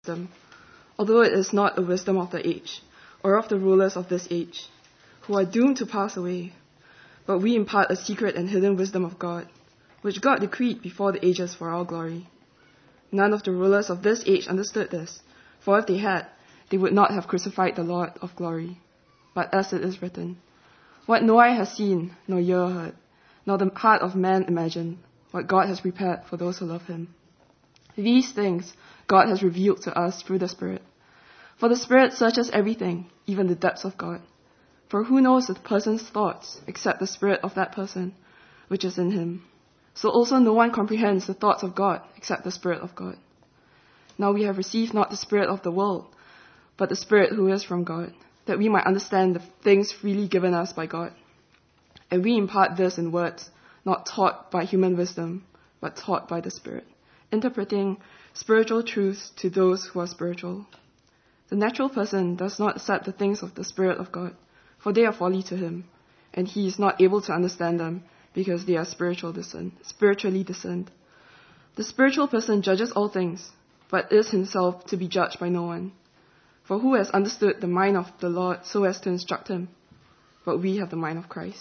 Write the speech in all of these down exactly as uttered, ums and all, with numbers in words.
wisdom, although it is not the wisdom of the age, or of the rulers of this age, who are doomed to pass away. But we impart a secret and hidden wisdom of God, which God decreed before the ages for our glory. None of the rulers of this age understood this, for if they had, they would not have crucified the Lord of glory. But as it is written, what no eye has seen, nor ear heard, nor the heart of man imagined, what God has prepared for those who love him. These things God has revealed to us through the Spirit. For the Spirit searches everything, even the depths of God. For who knows a person's thoughts, except the spirit of that person, which is in him? So also no one comprehends the thoughts of God, except the Spirit of God. Now we have received not the spirit of the world, but the Spirit who is from God, that we might understand the things freely given us by God. And we impart this in words, not taught by human wisdom, but taught by the Spirit, interpreting spiritual truths to those who are spiritual. The natural person does not accept the things of the Spirit of God, for they are folly to him, and he is not able to understand them, because they are spiritual discerned, spiritually discerned. The spiritual person judges all things, but is himself to be judged by no one. For who has understood the mind of the Lord so as to instruct him? But we have the mind of Christ.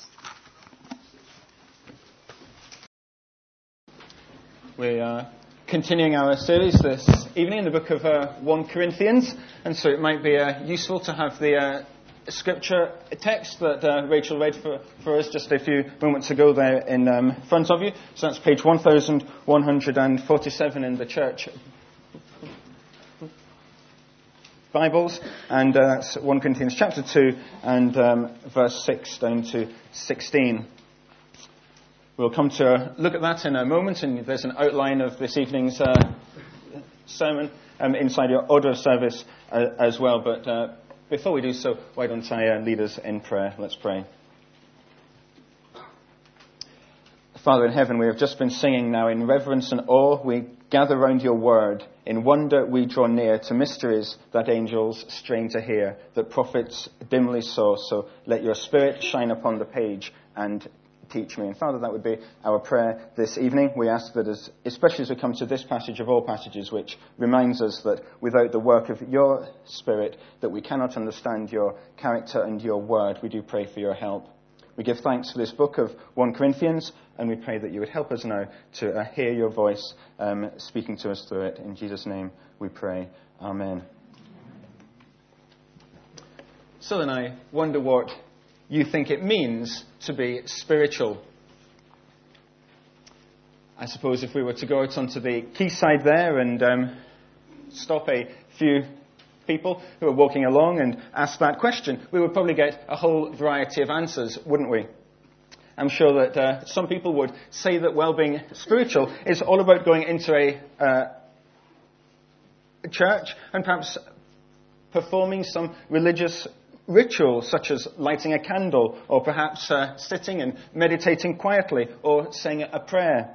We are continuing our series this evening in the book of uh, First Corinthians, and so it might be uh, useful to have the uh, scripture text that uh, Rachel read for, for us just a few moments ago there in um, front of you. So that's page one thousand one hundred forty-seven in the church Bibles, and uh, that's First Corinthians chapter two and um, verse six down to sixteen. We'll come to a look at that in a moment, and there's an outline of this evening's uh, sermon um, inside your order of service uh, as well. But uh, before we do so, why don't I uh, lead us in prayer? Let's pray. Father in heaven, we have just been singing now in reverence and awe. We gather round your word. In wonder we draw near to mysteries that angels strain to hear, that prophets dimly saw. So let your spirit shine upon the page and teach me. And Father, that would be our prayer this evening. We ask that, as, especially as we come to this passage of all passages, which reminds us that without the work of your Spirit, that we cannot understand your character and your word. We do pray for your help. We give thanks for this book of First Corinthians, and we pray that you would help us now to uh, hear your voice um, speaking to us through it. In Jesus' name we pray. Amen. So then I wonder what you think it means to be spiritual. I suppose if we were to go out onto the quayside there and um, stop a few people who are walking along and ask that question, we would probably get a whole variety of answers, wouldn't we? I'm sure that uh, some people would say that, well, being spiritual is all about going into a, uh, a church and perhaps performing some religious ritual, such as lighting a candle, or perhaps uh, sitting and meditating quietly, or saying a prayer.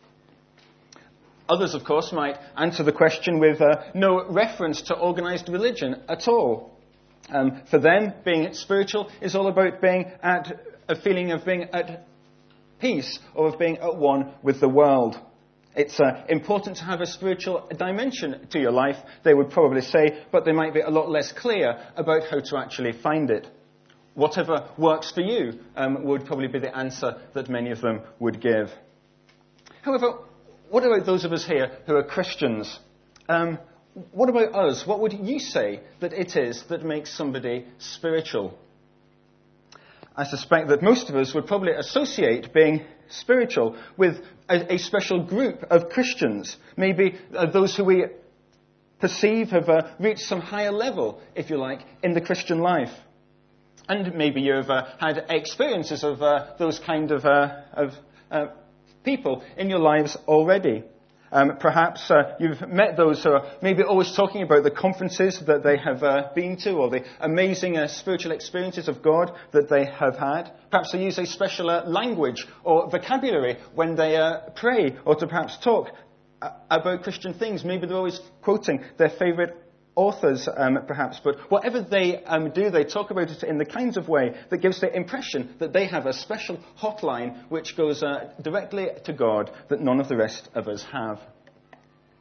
Others, of course, might answer the question with uh, no reference to organized religion at all. Um, for them, being spiritual is all about being at a feeling of being at peace, or of being at one with the world. It's uh, important to have a spiritual dimension to your life, they would probably say, but they might be a lot less clear about how to actually find it. Whatever works for you um, would probably be the answer that many of them would give. However, what about those of us here who are Christians? Um, what about us? What would you say that it is that makes somebody spiritual? I suspect that most of us would probably associate being spiritual with a, a special group of Christians. Maybe uh, those who we perceive have uh, reached some higher level, if you like, in the Christian life. And maybe you've uh, had experiences of uh, those kind of, uh, of uh, people in your lives already. Um, perhaps uh, you've met those who are maybe always talking about the conferences that they have uh, been to, or the amazing uh, spiritual experiences of God that they have had. Perhaps they use a special uh, language or vocabulary when they uh, pray, or to perhaps talk uh, about Christian things. Maybe they're always quoting their favourite authors, um, perhaps. But whatever they um, do, they talk about it in the kinds of way that gives the impression that they have a special hotline which goes uh, directly to God that none of the rest of us have.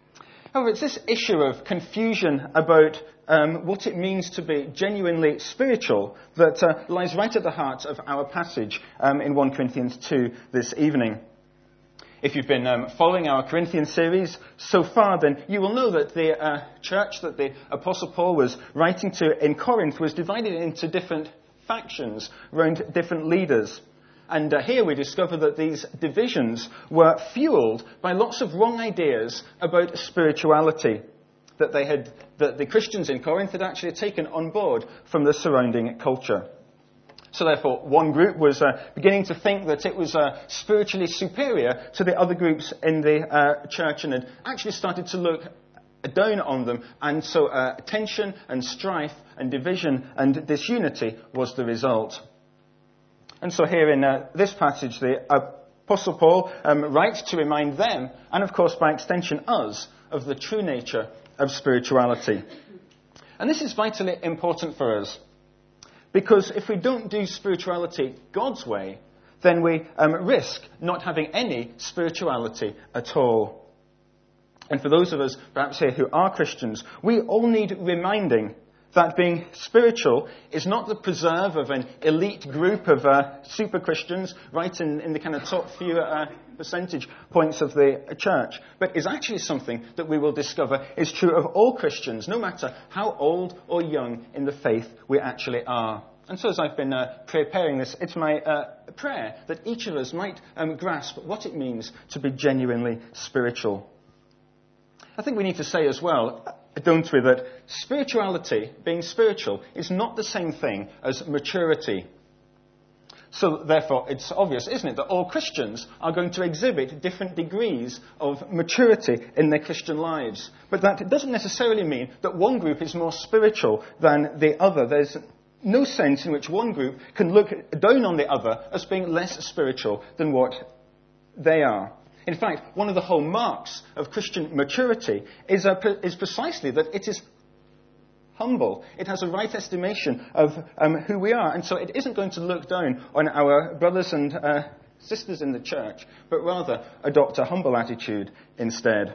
However, it's this issue of confusion about um, what it means to be genuinely spiritual that uh, lies right at the heart of our passage um, in First Corinthians two this evening. If you've been um, following our Corinthians series so far, then you will know that the uh, church that the Apostle Paul was writing to in Corinth was divided into different factions around different leaders. And uh, here we discover that these divisions were fueled by lots of wrong ideas about spirituality that they had, that the Christians in Corinth had actually taken on board from the surrounding culture. So therefore, one group was uh, beginning to think that it was uh, spiritually superior to the other groups in the uh, church and had actually started to look down on them. And so uh, tension and strife and division and disunity was the result. And so here in uh, this passage, the Apostle Paul um, writes to remind them, and of course by extension us, of the true nature of spirituality. And this is vitally important for us, because if we don't do spirituality God's way, then we um, risk not having any spirituality at all. And for those of us, perhaps here, who are Christians, we all need reminding that being spiritual is not the preserve of an elite group of uh, super Christians right in, in the kind of top few uh, percentage points of the church, but is actually something that we will discover is true of all Christians, no matter how old or young in the faith we actually are. And so as I've been uh, preparing this, it's my uh, prayer that each of us might um, grasp what it means to be genuinely spiritual. I think we need to say as well, don't we, that spirituality, being spiritual, is not the same thing as maturity. So therefore, it's obvious, isn't it, that all Christians are going to exhibit different degrees of maturity in their Christian lives. But that doesn't necessarily mean that one group is more spiritual than the other. There's no sense in which one group can look down on the other as being less spiritual than what they are. In fact, one of the hallmarks of Christian maturity is, uh, is precisely that it is humble. It has a right estimation of um, who we are. And so it isn't going to look down on our brothers and uh, sisters in the church, but rather adopt a humble attitude instead.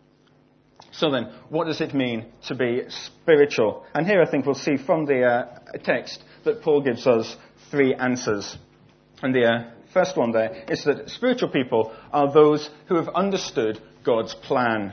So then, what does it mean to be spiritual? And here I think we'll see from the uh, text that Paul gives us three answers. And the uh, first one there is that spiritual people are those who have understood God's plan.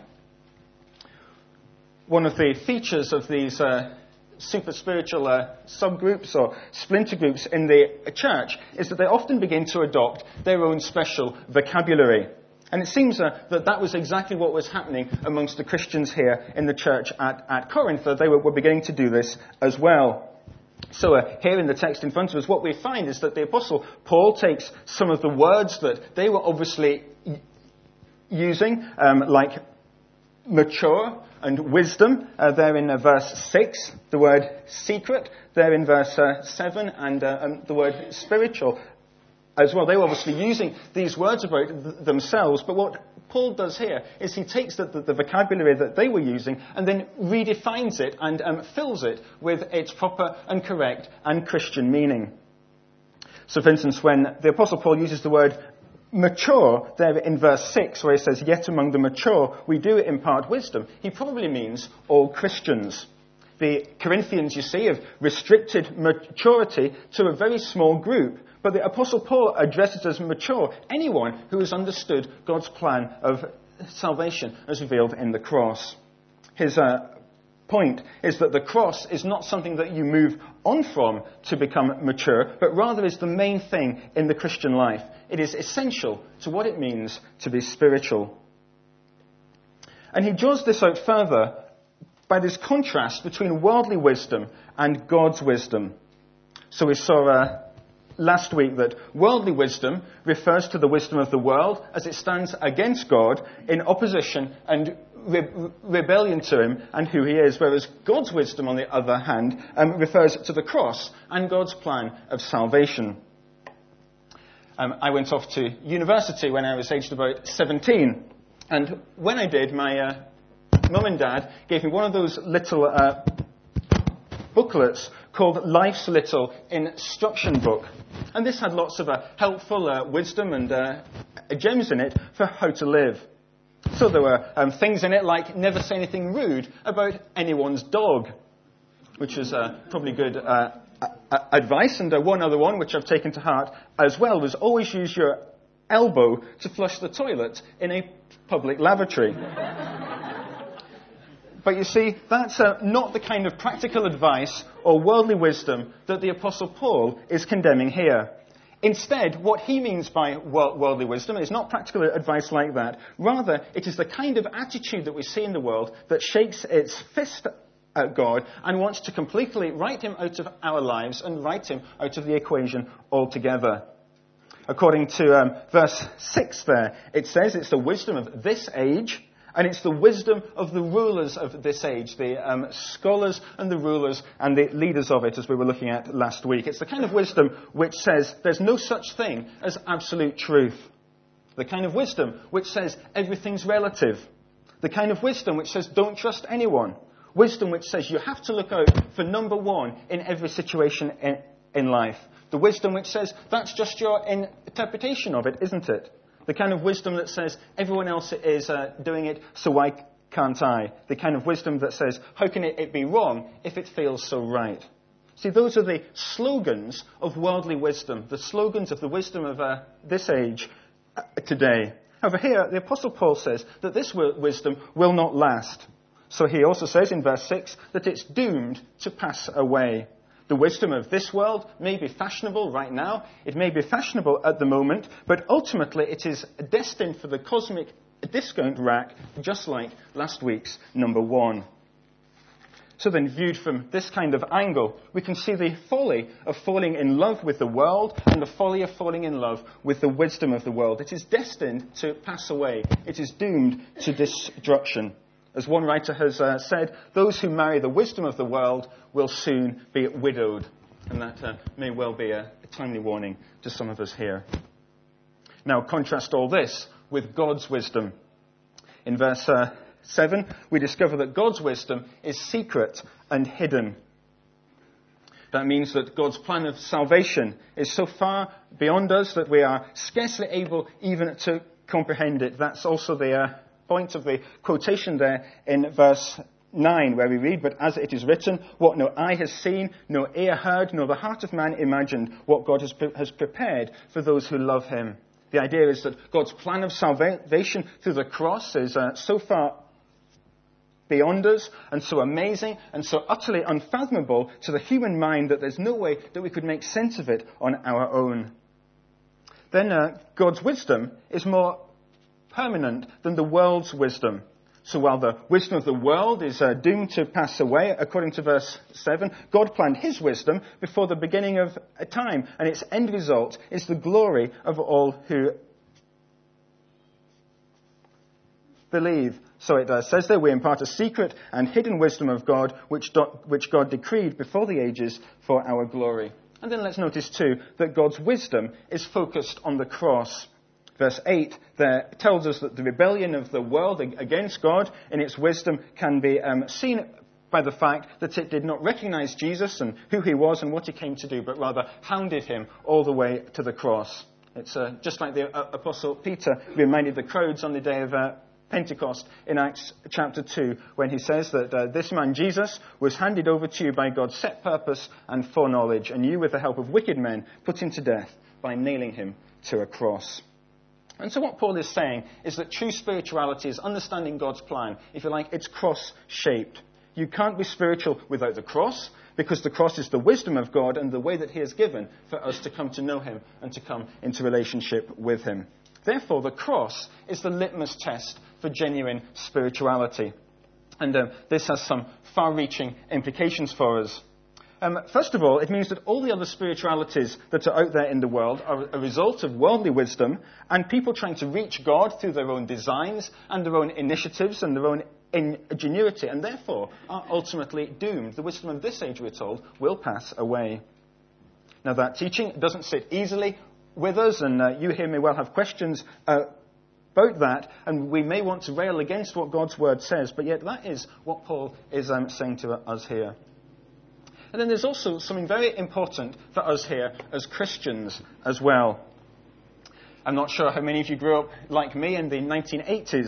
One of the features of these uh, super spiritual uh, subgroups or splinter groups in the church is that they often begin to adopt their own special vocabulary. And it seems uh, that that was exactly what was happening amongst the Christians here in the church at, at Corinth. That they were, were beginning to do this as well. So uh, here in the text in front of us, what we find is that the Apostle Paul takes some of the words that they were obviously y- using, um, like mature and wisdom, uh, there in uh, verse six, the word secret, there in verse uh, seven, and uh, um, the word spiritual as well. They were obviously using these words about th- themselves, but what Paul does here is he takes the, the, the vocabulary that they were using and then redefines it and um, fills it with its proper and correct and Christian meaning. So for instance, when the Apostle Paul uses the word mature there in verse six, where he says, yet among the mature we do impart wisdom, he probably means all Christians. The Corinthians, you see, have restricted maturity to a very small group. But the Apostle Paul addresses as mature anyone who has understood God's plan of salvation as revealed in the cross. His uh, point is that the cross is not something that you move on from to become mature, but rather is the main thing in the Christian life. It is essential to what it means to be spiritual. And he draws this out further by this contrast between worldly wisdom and God's wisdom. So we saw uh, last week that worldly wisdom refers to the wisdom of the world as it stands against God in opposition and re- rebellion to him and who he is, whereas God's wisdom, on the other hand, um, refers to the cross and God's plan of salvation. Um, I went off to university when I was aged about seventeen, and when I did, my uh, mum and dad gave me one of those little uh, booklets called Life's Little Instruction Book. And this had lots of uh, helpful uh, wisdom and uh, gems in it for how to live. So there were um, things in it like never say anything rude about anyone's dog, which is uh, probably good uh, uh, advice. And uh, one other one, which I've taken to heart as well, was always use your elbow to flush the toilet in a public lavatory. But you see, that's uh, not the kind of practical advice or worldly wisdom that the Apostle Paul is condemning here. Instead, what he means by worldly wisdom is not practical advice like that. Rather, it is the kind of attitude that we see in the world that shakes its fist at God and wants to completely write him out of our lives and write him out of the equation altogether. According to um, verse six there, it says it's the wisdom of this age, and it's the wisdom of the rulers of this age, the um, scholars and the rulers and the leaders of it, as we were looking at last week. It's the kind of wisdom which says there's no such thing as absolute truth. The kind of wisdom which says everything's relative. The kind of wisdom which says don't trust anyone. Wisdom which says you have to look out for number one in every situation in, in life. The wisdom which says that's just your interpretation of it, isn't it? The kind of wisdom that says everyone else is uh, doing it, so why can't I? The kind of wisdom that says how can it, it be wrong if it feels so right? See, those are the slogans of worldly wisdom, the slogans of the wisdom of uh, this age uh, today. However, here the Apostle Paul says that this wisdom will not last. So he also says in verse six that it's doomed to pass away. The wisdom of this world may be fashionable right now. It may be fashionable at the moment, but ultimately it is destined for the cosmic discount rack, just like last week's number one. So then, viewed from this kind of angle, we can see the folly of falling in love with the world and the folly of falling in love with the wisdom of the world. It is destined to pass away. It is doomed to destruction. As one writer has uh, said, those who marry the wisdom of the world will soon be widowed. And that uh, may well be a, a timely warning to some of us here. Now, contrast all this with God's wisdom. In verse uh, seven, we discover that God's wisdom is secret and hidden. That means that God's plan of salvation is so far beyond us that we are scarcely able even to comprehend it. That's also the uh, point of the quotation there in verse nine, where we read, "But as it is written, what no eye has seen, no ear heard, nor the heart of man imagined, what God has, pre- has prepared for those who love him." The idea is that God's plan of salvation through the cross is uh, so far beyond us, and so amazing, and so utterly unfathomable to the human mind that there's no way that we could make sense of it on our own. Then uh, God's wisdom is more permanent than the world's wisdom. So while the wisdom of the world is uh, doomed to pass away, according to verse seven, God planned his wisdom before the beginning of a time, and its end result is the glory of all who believe. So it uh, says there, we impart a secret and hidden wisdom of God, which, do- which God decreed before the ages for our glory. And then let's notice too that God's wisdom is focused on the cross. Verse eight there tells us that the rebellion of the world against God in its wisdom can be um, seen by the fact that it did not recognize Jesus and who he was and what he came to do, but rather hounded him all the way to the cross. It's uh, just like the uh, Apostle Peter reminded the crowds on the day of uh, Pentecost in Acts chapter two, when he says that uh, this man Jesus was handed over to you by God's set purpose and foreknowledge, and you with the help of wicked men put him to death by nailing him to a cross. And so what Paul is saying is that true spirituality is understanding God's plan. If you like, it's cross-shaped. You can't be spiritual without the cross, because the cross is the wisdom of God and the way that he has given for us to come to know him and to come into relationship with him. Therefore, the cross is the litmus test for genuine spirituality. And uh, this has some far-reaching implications for us. Um, first of all, it means that all the other spiritualities that are out there in the world are a result of worldly wisdom and people trying to reach God through their own designs and their own initiatives and their own ingenuity, and therefore are ultimately doomed. The wisdom of this age, we're told, will pass away. Now, that teaching doesn't sit easily with us, and uh, you here may well have questions uh, about that, and we may want to rail against what God's word says, but yet that is what Paul is um, saying to us here. And then there's also something very important for us here as Christians as well. I'm not sure how many of you grew up like me in the nineteen eighties,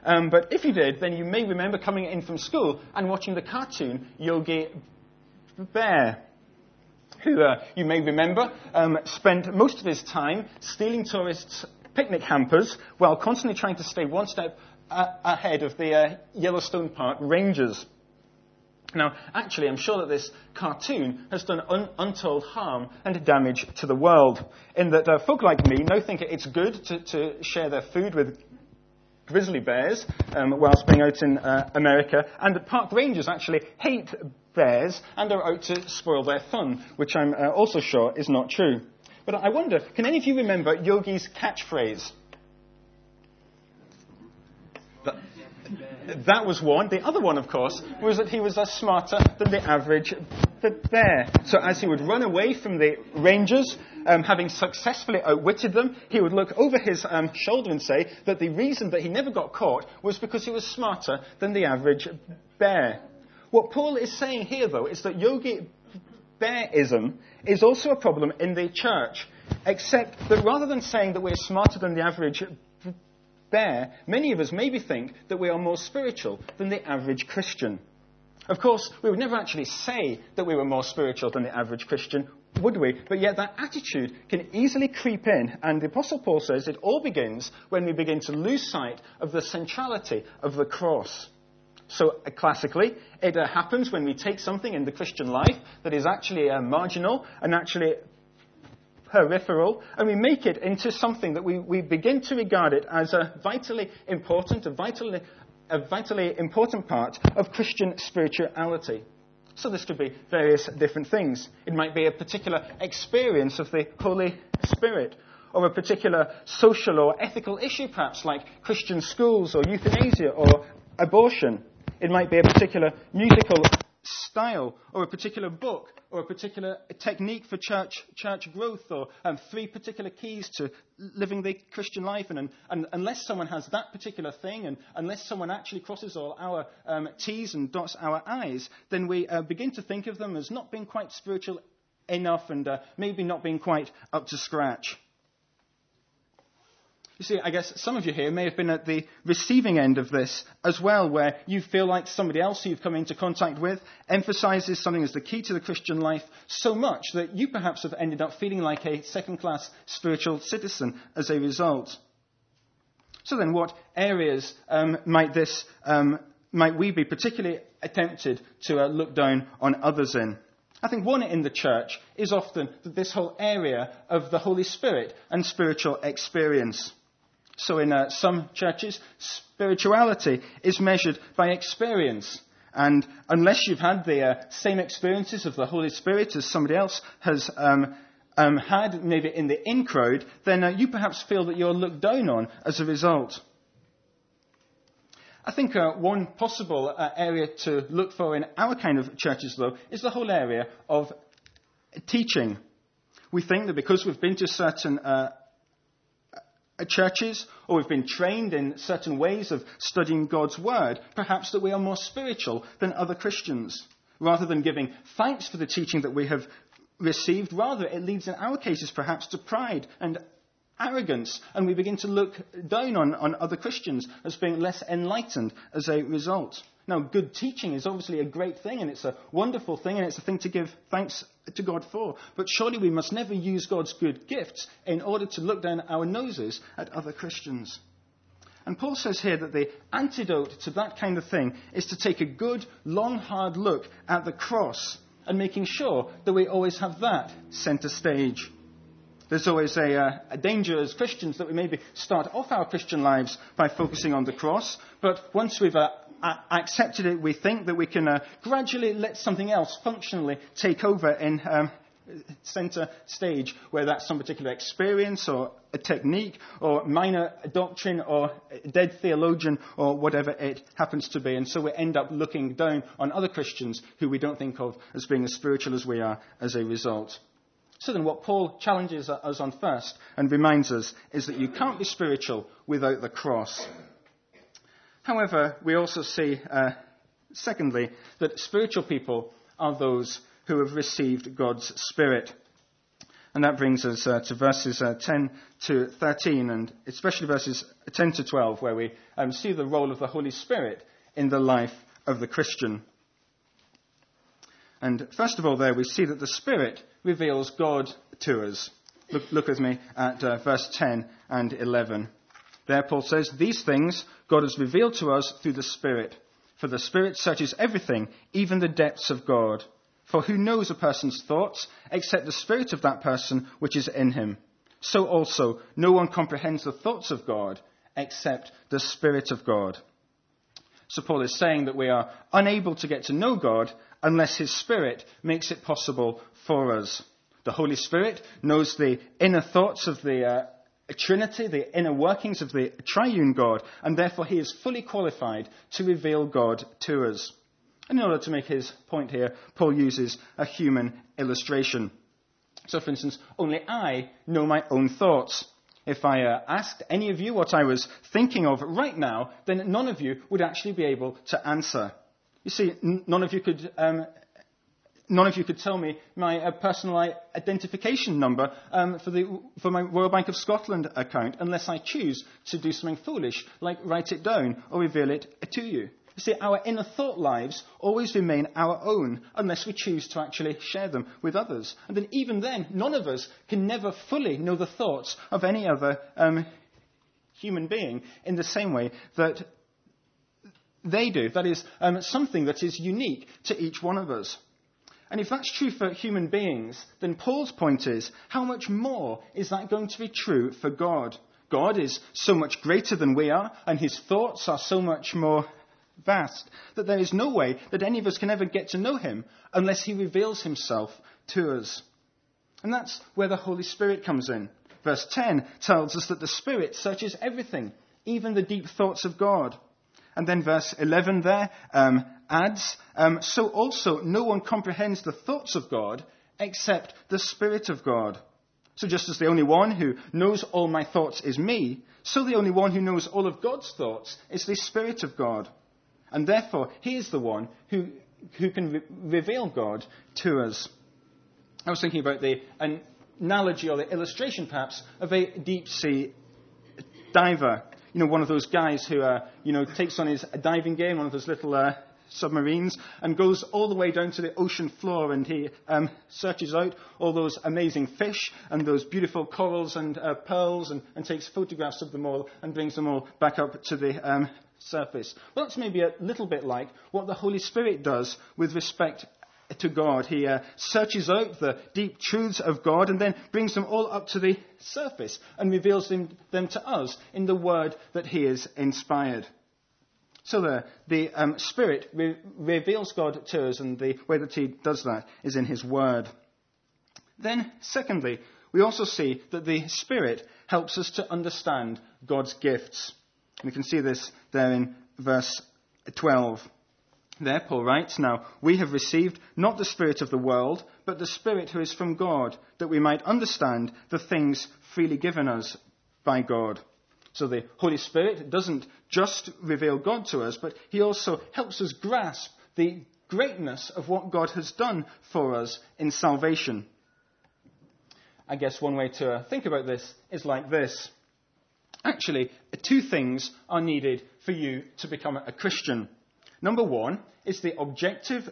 Um, but if you did, then you may remember coming in from school and watching the cartoon Yogi Bear, who uh, you may remember um, spent most of his time stealing tourists' picnic hampers while constantly trying to stay one step uh, ahead of the uh, Yellowstone Park rangers. Now, actually, I'm sure that this cartoon has done un- untold harm and damage to the world, in that uh, folk like me now think it's good to, to share their food with grizzly bears um, whilst being out in uh, America, and that park rangers actually hate bears and are out to spoil their fun, which I'm uh, also sure is not true. But I wonder, can any of you remember Yogi's catchphrase? That, that was one. The other one, of course, was that he was uh, smarter than the average bear. So as he would run away from the rangers, um, having successfully outwitted them, he would look over his um, shoulder and say that the reason that he never got caught was because he was smarter than the average bear. What Paul is saying here, though, is that Yogi Bearism is also a problem in the church, except that rather than saying that we're smarter than the average bear, many of us maybe think that we are more spiritual than the average Christian. Of course, we would never actually say that we were more spiritual than the average Christian, would we? But yet that attitude can easily creep in, and the Apostle Paul says it all begins when we begin to lose sight of the centrality of the cross. So, uh, classically, it uh, happens when we take something in the Christian life that is actually uh, marginal and actually peripheral, and we make it into something that we, we begin to regard it as a vitally important, a vitally, a vitally important part of Christian spirituality. So this could be various different things. It might be a particular experience of the Holy Spirit, or a particular social or ethical issue, perhaps, like Christian schools or euthanasia or abortion. It might be a particular musical style, or a particular book, or a particular technique for church church growth, or um, three particular keys to living the Christian life. And, and unless someone has that particular thing, and unless someone actually crosses all our um, T's and dots our I's, then we uh, begin to think of them as not being quite spiritual enough, and uh, maybe not being quite up to scratch. You see, I guess some of you here may have been at the receiving end of this as well, where you feel like somebody else who you've come into contact with emphasizes something as the key to the Christian life so much that you perhaps have ended up feeling like a second-class spiritual citizen as a result. So then, what areas um, might this, um, might we be particularly tempted to uh, look down on others in? I think one in the church is often this whole area of the Holy Spirit and spiritual experience. So in uh, some churches, spirituality is measured by experience. And unless you've had the uh, same experiences of the Holy Spirit as somebody else has um, um, had, maybe in the in crowd, then uh, you perhaps feel that you're looked down on as a result. I think uh, one possible uh, area to look for in our kind of churches, though, is the whole area of teaching. We think that because we've been to certain uh, churches, or we've been trained in certain ways of studying God's Word, perhaps that we are more spiritual than other Christians. Rather than giving thanks for the teaching that we have received, rather it leads in our cases perhaps to pride and arrogance, and we begin to look down on, on other Christians as being less enlightened as a result. Now, good teaching is obviously a great thing, and it's a wonderful thing, and it's a thing to give thanks to God for. But surely we must never use God's good gifts in order to look down our noses at other Christians. And Paul says here that the antidote to that kind of thing is to take a good, long, hard look at the cross and making sure that we always have that centre stage. There's always a, uh, a danger as Christians that we maybe start off our Christian lives by focusing on the cross, but once we've uh, a- accepted it, we think that we can uh, gradually let something else functionally take over in um, centre stage, whether that's some particular experience or a technique or minor doctrine or a dead theologian or whatever it happens to be. And so we end up looking down on other Christians who we don't think of as being as spiritual as we are as a result. So then what Paul challenges us on first and reminds us is that you can't be spiritual without the cross. However, we also see, uh, secondly, that spiritual people are those who have received God's Spirit. And that brings us uh, to verses uh, ten to thirteen, and especially verses ten to twelve, where we um, see the role of the Holy Spirit in the life of the Christian. And first of all there, we see that the Spirit reveals God to us. Look, look with me at uh, verse ten and eleven. There Paul says, "These things God has revealed to us through the Spirit. For the Spirit searches everything, even the depths of God. For who knows a person's thoughts, except the spirit of that person which is in him? So also, no one comprehends the thoughts of God, except the Spirit of God." So Paul is saying that we are unable to get to know God unless his Spirit makes it possible for us. The Holy Spirit knows the inner thoughts of the uh, Trinity, the inner workings of the triune God, and therefore he is fully qualified to reveal God to us. And in order to make his point here, Paul uses a human illustration. So, for instance, only I know my own thoughts. If I uh, asked any of you what I was thinking of right now, then none of you would actually be able to answer. You see, n- none of you could um, none of you could tell me my uh, personal identification number um, for the for my Royal Bank of Scotland account unless I choose to do something foolish, like write it down or reveal it to you. You see, our inner thought lives always remain our own unless we choose to actually share them with others. And then even then, none of us can never fully know the thoughts of any other um, human being in the same way that they do. That is um, something that is unique to each one of us. And if that's true for human beings, then Paul's point is, how much more is that going to be true for God? God is so much greater than we are, and his thoughts are so much more vast that there is no way that any of us can ever get to know him unless he reveals himself to us. And that's where the Holy Spirit comes in. Verse ten tells us that the Spirit searches everything, even the deep thoughts of God. And then verse eleven there um, adds, um, so also no one comprehends the thoughts of God except the Spirit of God. So just as the only one who knows all my thoughts is me, so the only one who knows all of God's thoughts is the Spirit of God. And therefore, he is the one who, who can re- reveal God to us. I was thinking about the analogy or the illustration, perhaps, of a deep-sea diver. You know, one of those guys who, uh, you know, takes on his diving game, one of those little uh, submarines, and goes all the way down to the ocean floor, and he um, searches out all those amazing fish and those beautiful corals and uh, pearls, and, and takes photographs of them all and brings them all back up to the um, surface. Well, that's maybe a little bit like what the Holy Spirit does with respect to God. He uh, searches out the deep truths of God and then brings them all up to the surface and reveals them, them to us in the word that he has inspired. So the, the um, Spirit re- reveals God to us, and the way that he does that is in his word. Then, secondly, we also see that the Spirit helps us to understand God's gifts. We can see this there in verse twelve. There, Paul writes, "Now we have received not the spirit of the world, but the Spirit who is from God, that we might understand the things freely given us by God." So the Holy Spirit doesn't just reveal God to us, but he also helps us grasp the greatness of what God has done for us in salvation. I guess one way to think about this is like this. Actually, two things are needed for you to become a Christian. Number one is the objective,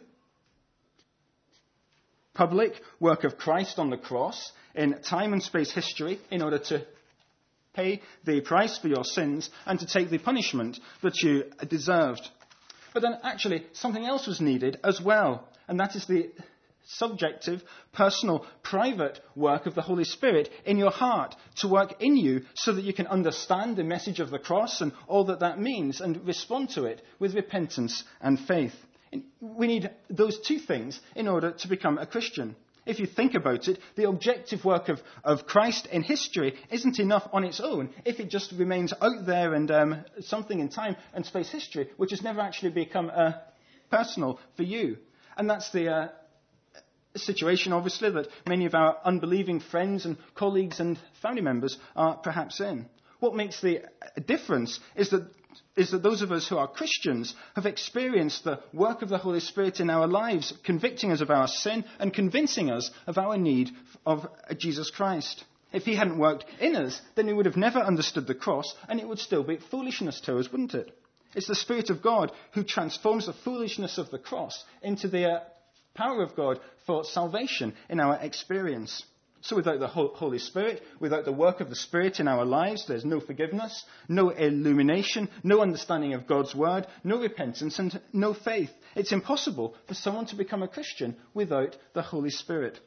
public work of Christ on the cross in time and space history in order to pay the price for your sins and to take the punishment that you deserved. But then actually something else was needed as well, and that is the subjective, personal, private work of the Holy Spirit in your heart to work in you so that you can understand the message of the cross and all that that means and respond to it with repentance and faith. We need those two things in order to become a Christian. If you think about it, the objective work of, of Christ in history isn't enough on its own if it just remains out there and um, something in time and space history, which has never actually become uh, personal for you. And that's the uh, situation, obviously, that many of our unbelieving friends and colleagues and family members are perhaps in. What makes the difference is that is that those of us who are Christians have experienced the work of the Holy Spirit in our lives, convicting us of our sin and convincing us of our need of Jesus Christ. If he hadn't worked in us, then we would have never understood the cross, and it would still be foolishness to us, wouldn't it? It's the Spirit of God who transforms the foolishness of the cross into the uh, power of God for salvation in our experience. So without the Holy Spirit, without the work of the Spirit in our lives, there's no forgiveness, no illumination, no understanding of God's word, no repentance, and no faith. It's impossible for someone to become a Christian without the Holy Spirit.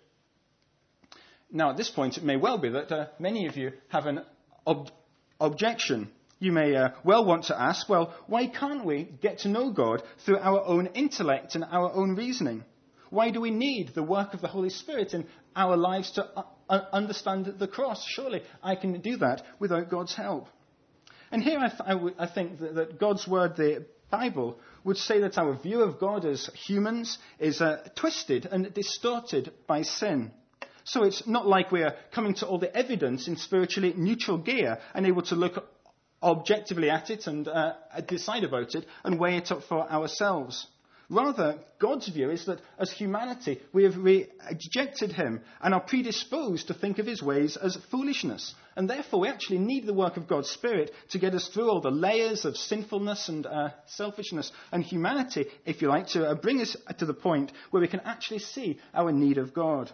Now, at this point, it may well be that uh, many of you have an ob- objection. You may uh, well want to ask, well, why can't we get to know God through our own intellect and our own reasoning? Why do we need the work of the Holy Spirit in our lives to uh, understand the cross? Surely I can do that without God's help. And here I, th- I, w- I think that, that God's word, the Bible, would say that our view of God as humans is uh, twisted and distorted by sin. So it's not like we're coming to all the evidence in spiritually neutral gear and able to look objectively at it and uh, decide about it and weigh it up for ourselves. Rather, God's view is that as humanity, we have rejected him and are predisposed to think of his ways as foolishness. And therefore, we actually need the work of God's Spirit to get us through all the layers of sinfulness and uh, selfishness and humanity, if you like, to uh, bring us to the point where we can actually see our need of God.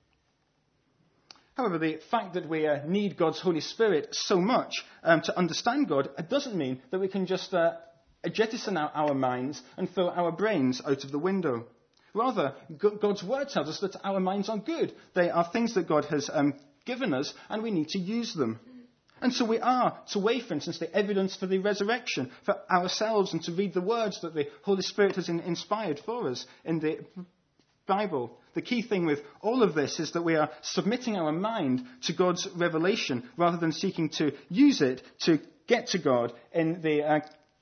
However, the fact that we uh, need God's Holy Spirit so much um, to understand God uh, doesn't mean that we can just uh, jettison out our minds and throw our brains out of the window. Rather, God's word tells us that our minds are good. They are things that God has um, given us, and we need to use them. And so we are to weigh, for instance, the evidence for the resurrection for ourselves and to read the words that the Holy Spirit has in- inspired for us in the Bible. The key thing with all of this is that we are submitting our mind to God's revelation rather than seeking to use it to get to God in the uh,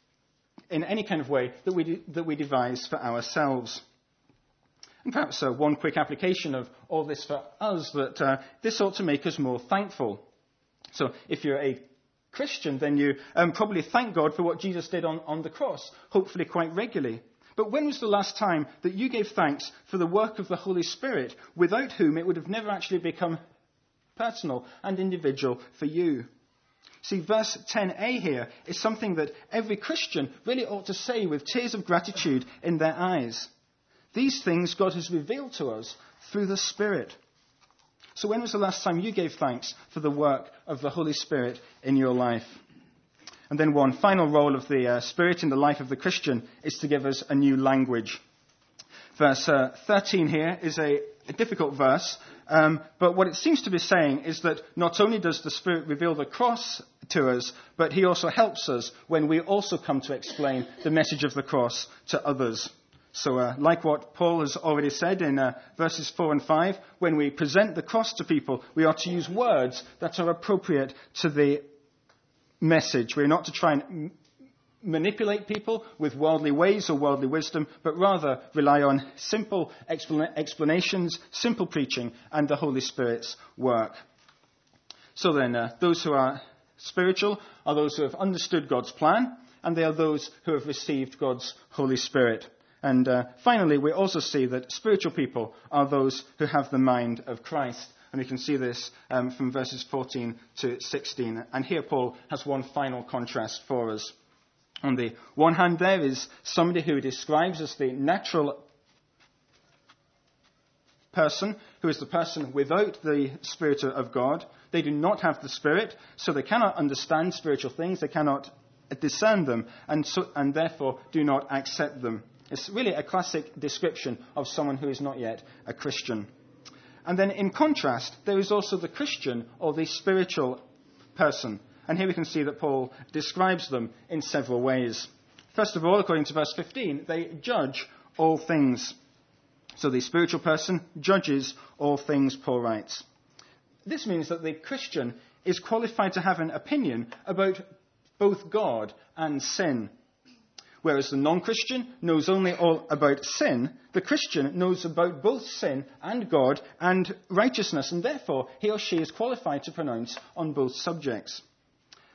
in any kind of way that we de- that we devise for ourselves. And perhaps uh, one quick application of all this for us, that uh, this ought to make us more thankful. So if you're a Christian, then you um, probably thank God for what Jesus did on, on the cross, hopefully quite regularly. But when was the last time that you gave thanks for the work of the Holy Spirit, without whom it would have never actually become personal and individual for you? See, verse ten a here is something that every Christian really ought to say with tears of gratitude in their eyes. These things God has revealed to us through the Spirit. So when was the last time you gave thanks for the work of the Holy Spirit in your life? And then one final role of the uh, Spirit in the life of the Christian is to give us a new language. Verse uh, thirteen here is a, a difficult verse, um, but what it seems to be saying is that not only does the Spirit reveal the cross to us, but he also helps us when we also come to explain the message of the cross to others. So uh, like what Paul has already said in uh, verses four and five, when we present the cross to people, we are to use words that are appropriate to the message. We're not to try and m- manipulate people with worldly ways or worldly wisdom, but rather rely on simple explan- explanations, simple preaching, and the Holy Spirit's work. So then, uh, those who are spiritual are those who have understood God's plan, and they are those who have received God's Holy Spirit. And uh, finally, we also see that spiritual people are those who have the mind of Christ. And we can see this um, from verses fourteen to sixteen. And here Paul has one final contrast for us. On the one hand, there is somebody who he describes as the natural person, who is the person without the Spirit of God. They do not have the Spirit, so they cannot understand spiritual things, they cannot discern them, and, so, and therefore do not accept them. It's really a classic description of someone who is not yet a Christian. And then in contrast, there is also the Christian or the spiritual person. And here we can see that Paul describes them in several ways. First of all, according to verse fifteen, they judge all things. So the spiritual person judges all things, Paul writes. This means that the Christian is qualified to have an opinion about both God and sin. Whereas the non-Christian knows only all about sin, the Christian knows about both sin and God and righteousness, and therefore he or she is qualified to pronounce on both subjects.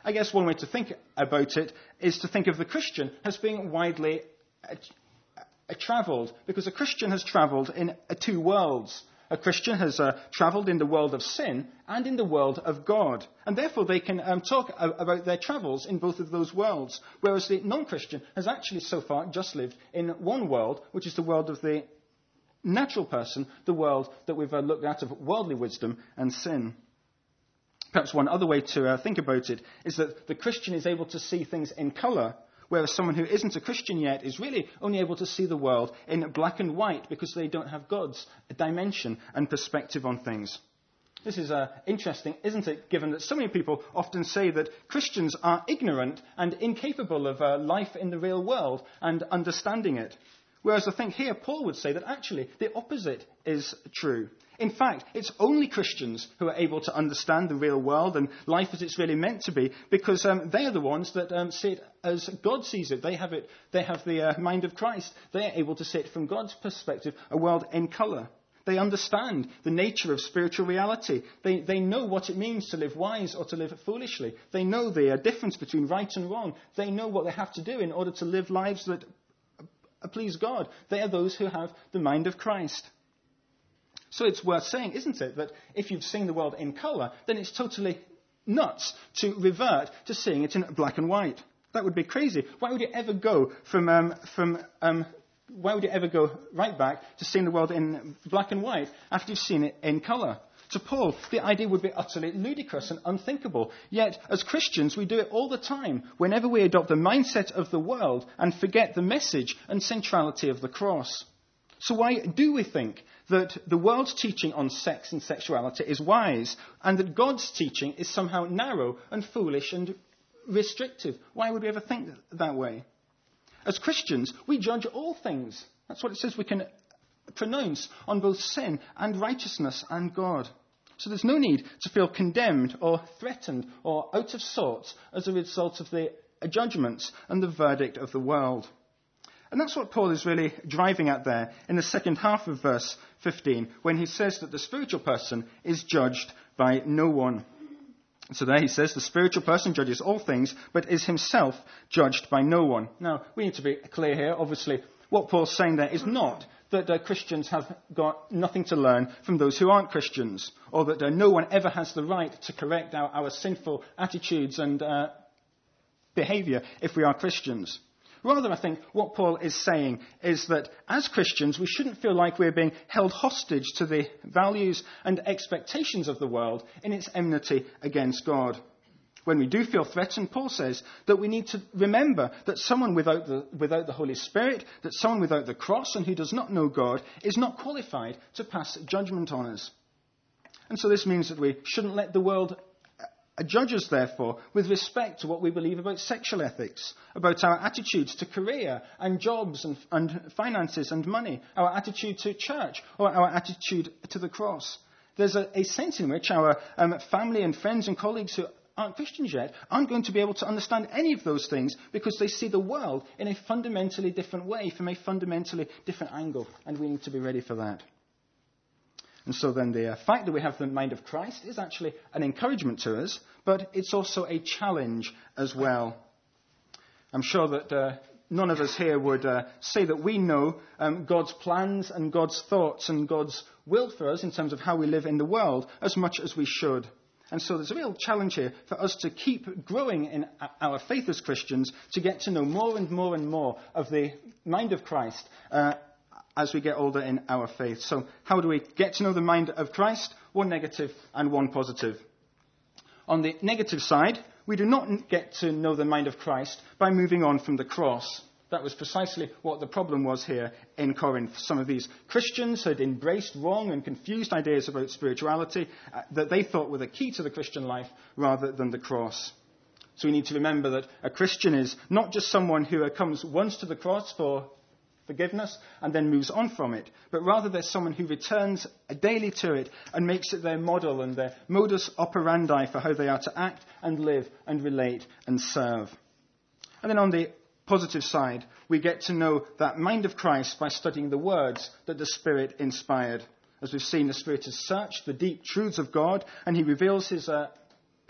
I guess one way to think about it is to think of the Christian as being widely uh, uh, travelled, because a Christian has travelled in uh, two worlds. A Christian has uh, travelled in the world of sin and in the world of God. And therefore they can um, talk a- about their travels in both of those worlds. Whereas the non-Christian has actually so far just lived in one world, which is the world of the natural person, the world that we've uh, looked at of worldly wisdom and sin. Perhaps one other way to uh, think about it is that the Christian is able to see things in colour, whereas someone who isn't a Christian yet is really only able to see the world in black and white because they don't have God's dimension and perspective on things. This is uh, interesting, isn't it, given that so many people often say that Christians are ignorant and incapable of uh, life in the real world and understanding it. Whereas I think here Paul would say that actually the opposite is true. In fact, it's only Christians who are able to understand the real world and life as it's really meant to be, because um, they are the ones that um, see it as God sees it. They have it. They have the uh, mind of Christ. They are able to see it from God's perspective, a world in colour. They understand the nature of spiritual reality. They, they know what it means to live wise or to live foolishly. They know the uh, difference between right and wrong. They know what they have to do in order to live lives that please God. They are those who have the mind of Christ. So it's worth saying, isn't it, that if you've seen the world in colour, then it's totally nuts to revert to seeing it in black and white. That would be crazy. Why would you ever go from, um, from um, why would you ever go right back to seeing the world in black and white after you've seen it in colour? To Paul, the idea would be utterly ludicrous and unthinkable. Yet, as Christians, we do it all the time, whenever we adopt the mindset of the world and forget the message and centrality of the cross. So why do we think that the world's teaching on sex and sexuality is wise, and that God's teaching is somehow narrow and foolish and restrictive? Why would we ever think that way? As Christians, we judge all things. That's what it says we can pronounce on both sin and righteousness and God. So there's no need to feel condemned or threatened or out of sorts as a result of the judgments and the verdict of the world. And that's what Paul is really driving at there in the second half of verse fifteen, when he says that the spiritual person is judged by no one. So there he says, the spiritual person judges all things, but is himself judged by no one. Now, we need to be clear here. Obviously, what Paul's saying there is not that uh, Christians have got nothing to learn from those who aren't Christians, or that uh, no one ever has the right to correct our, our sinful attitudes and uh, behaviour if we are Christians. Rather, I think what Paul is saying is that as Christians, we shouldn't feel like we're being held hostage to the values and expectations of the world in its enmity against God. When we do feel threatened, Paul says that we need to remember that someone without the, without the Holy Spirit, that someone without the cross and who does not know God, is not qualified to pass judgment on us. And so this means that we shouldn't let the world judge us, therefore, with respect to what we believe about sexual ethics, about our attitudes to career and jobs and, and finances and money, our attitude to church or our attitude to the cross. There's a, a sense in which our um, family and friends and colleagues who aren't Christians yet aren't going to be able to understand any of those things because they see the world in a fundamentally different way, from a fundamentally different angle, and we need to be ready for that. And so then the uh, fact that we have the mind of Christ is actually an encouragement to us, but it's also a challenge as well. I'm sure that uh, none of us here would uh, say that we know um, God's plans and God's thoughts and God's will for us in terms of how we live in the world as much as we should. And so there's a real challenge here for us to keep growing in our faith as Christians, to get to know more and more and more of the mind of Christ uh, as we get older in our faith. So how do we get to know the mind of Christ? One negative and one positive. On the negative side, we do not get to know the mind of Christ by moving on from the cross. That was precisely what the problem was here in Corinth. Some of these Christians had embraced wrong and confused ideas about spirituality uh, that they thought were the key to the Christian life rather than the cross. So we need to remember that a Christian is not just someone who comes once to the cross for forgiveness and then moves on from it, but rather they're someone who returns daily to it and makes it their model and their modus operandi for how they are to act and live and relate and serve. And then on the positive side, we get to know that mind of Christ by studying the words that the Spirit inspired. As we've seen, the Spirit has searched the deep truths of God, and he reveals his uh,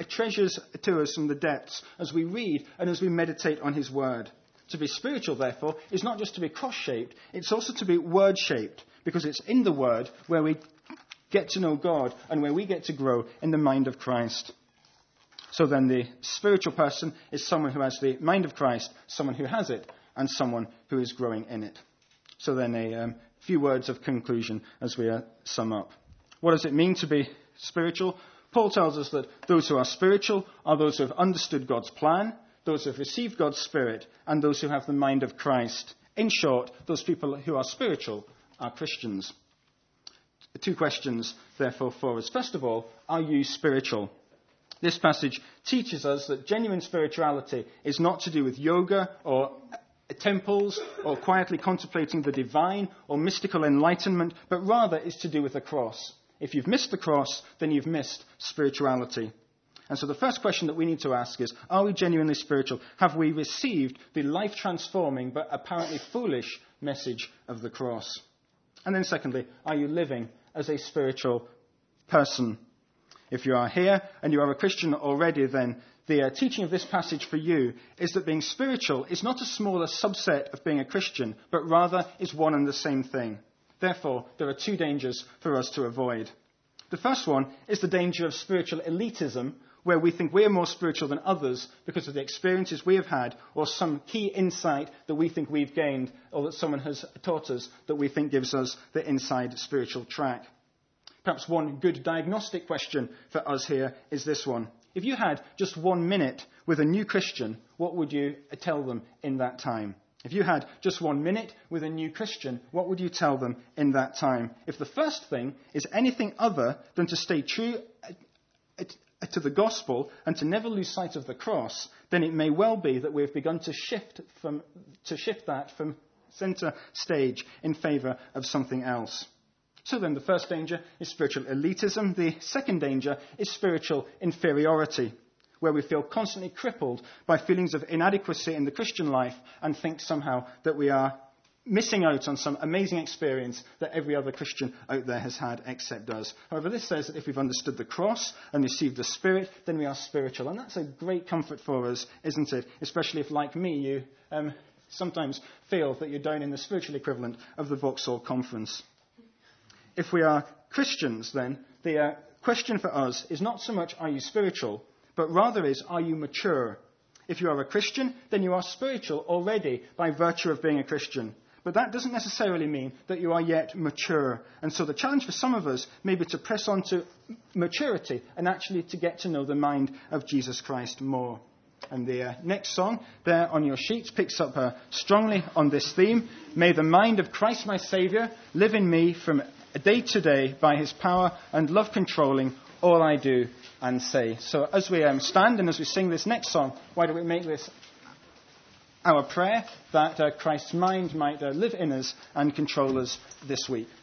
treasures to us from the depths as we read and as we meditate on his word. To be spiritual, therefore, is not just to be cross-shaped, it's also to be word-shaped, because it's in the word where we get to know God and where we get to grow in the mind of Christ. So then the spiritual person is someone who has the mind of Christ, someone who has it, and someone who is growing in it. So then a um, few words of conclusion as we uh, sum up. What does it mean to be spiritual? Paul tells us that those who are spiritual are those who have understood God's plan, those who have received God's Spirit, and those who have the mind of Christ. In short, those people who are spiritual are Christians. Two questions, therefore, for us. First of all, are you spiritual? This passage teaches us that genuine spirituality is not to do with yoga or temples or quietly contemplating the divine or mystical enlightenment, but rather is to do with the cross. If you've missed the cross, then you've missed spirituality. And so the first question that we need to ask is, are we genuinely spiritual? Have we received the life-transforming but apparently foolish message of the cross? And then secondly, are you living as a spiritual person? If you are here and you are a Christian already, then the uh, teaching of this passage for you is that being spiritual is not a smaller subset of being a Christian, but rather is one and the same thing. Therefore, there are two dangers for us to avoid. The first one is the danger of spiritual elitism, where we think we are more spiritual than others because of the experiences we have had or some key insight that we think we've gained or that someone has taught us that we think gives us the inside spiritual track. Perhaps one good diagnostic question for us here is this one. If you had just one minute with a new Christian, what would you tell them in that time? If you had just one minute with a new Christian, what would you tell them in that time? If the first thing is anything other than to stay true to the gospel and to never lose sight of the cross, then it may well be that we've begun to shift from to shift that from center stage in favor of something else. So then the first danger is spiritual elitism. The second danger is spiritual inferiority, where we feel constantly crippled by feelings of inadequacy in the Christian life and think somehow that we are missing out on some amazing experience that every other Christian out there has had except us. However, this says that if we've understood the cross and received the Spirit, then we are spiritual. And that's a great comfort for us, isn't it? Especially if, like me, you um, sometimes feel that you're down in the spiritual equivalent of the Vauxhall Conference. If we are Christians, then, the uh, question for us is not so much are you spiritual, but rather is are you mature? If you are a Christian, then you are spiritual already by virtue of being a Christian. But that doesn't necessarily mean that you are yet mature. And so the challenge for some of us may be to press on to maturity and actually to get to know the mind of Jesus Christ more. And the uh, next song there on your sheets picks up uh, strongly on this theme. May the mind of Christ my Saviour live in me from day to day by his power and love controlling all I do and say. So as we um, stand and as we sing this next song, why don't we make this our prayer that uh, Christ's mind might uh, live in us and control us this week.